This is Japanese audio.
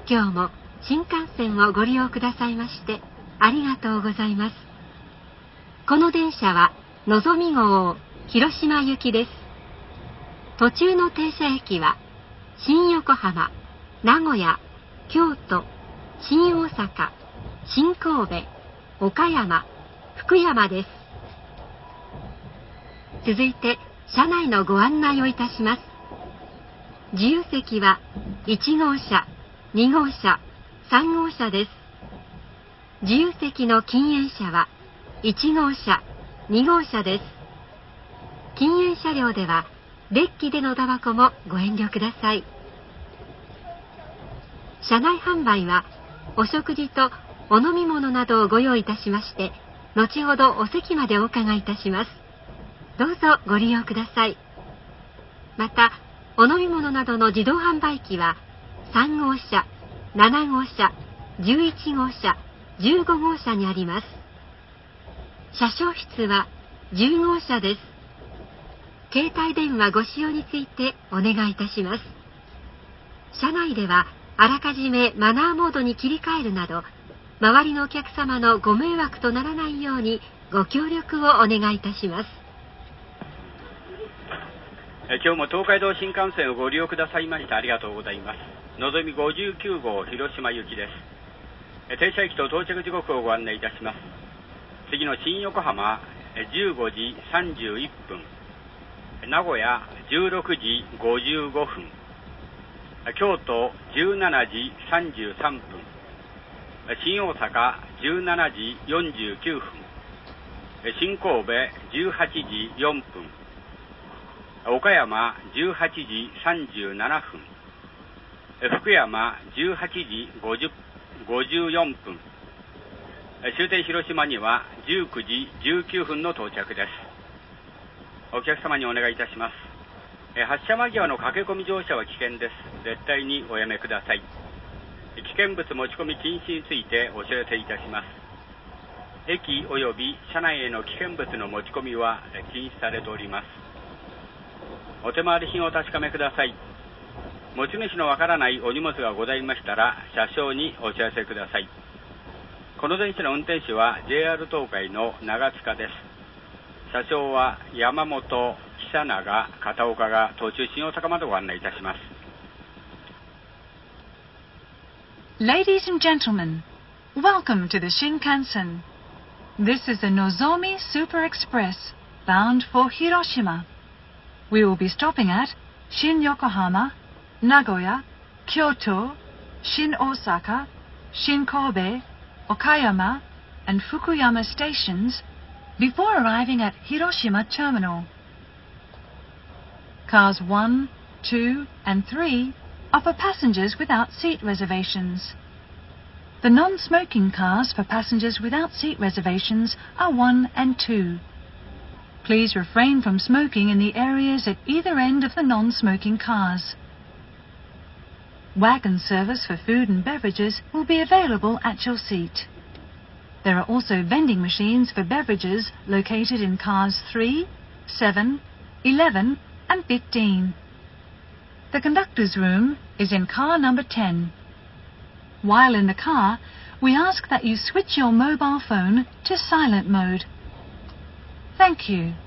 今日も新幹線をご利用くださいましてありがとうございます。この電車はのぞみ号広島行きです。途中の停車駅は新横浜、名古屋、京都、新大阪、新神戸、岡山、福山です。続いて車内のご案内をいたします。自由席は1号車、2号車、3号車です。自由席の禁煙車は1号車、2号車です。禁煙車両ではデッキでのタバコもご遠慮ください。車内販売はお食事とお飲み物などをご用意いたしまして、後ほどお席までお伺いいたします。どうぞご利用ください。またお飲み物などの自動販売機は3号車、7号車、11号車、15号車にあります。車掌室は10号車です。携帯電話ご使用についてお願いいたします。車内ではあらかじめマナーモードに切り替えるなど、周りのお客様のご迷惑とならないようにご協力をお願いいたします。 今日も東海道新幹線をご利用くださいましてありがとうございます。のぞみ59号広島行きです。停車駅と到着時刻をご案内いたします。次の新横浜15時31分、名古屋16時55分、京都17時33分、新大阪17時49分、新神戸18時4分、岡山18時37分、福山18時54分、終点広島には19時19分の到着です。お客様にお願いいたします。発車間際の駆け込み乗車は危険です。絶対におやめください。危険物持ち込み禁止についてお知らせいたします。駅及び車内への危険物の持ち込みは禁止されております。お手回り品をお確かめください。持ち主のわからないお荷物がございましたら車掌にお知らせください。この電車の運転手は JR 東海の長塚です。車掌は山本、久永、片岡が途中新大阪までご案内いたします。 Ladies and gentlemen, welcome to the Shinkansen. This is the Nozomi Super Express bound for Hiroshima. We will be stopping at Shin Yokohama, Nagoya, Kyoto, Shin Osaka, Shin Kobe, Okayama, and Fukuyama stations before arriving at Hiroshima Terminal. Cars 1, 2, and 3 are for passengers without seat reservations. The non-smoking cars for passengers without seat reservations are 1 and 2. Please refrain from smoking in the areas at either end of the non-smoking cars. Wagon service for food and beverages will be available at your seat. There are also vending machines for beverages located in cars 3, 7, 11, and 15. The conductor's room is in car number 10. While in the car, we ask that you switch your mobile phone to silent mode. Thank you.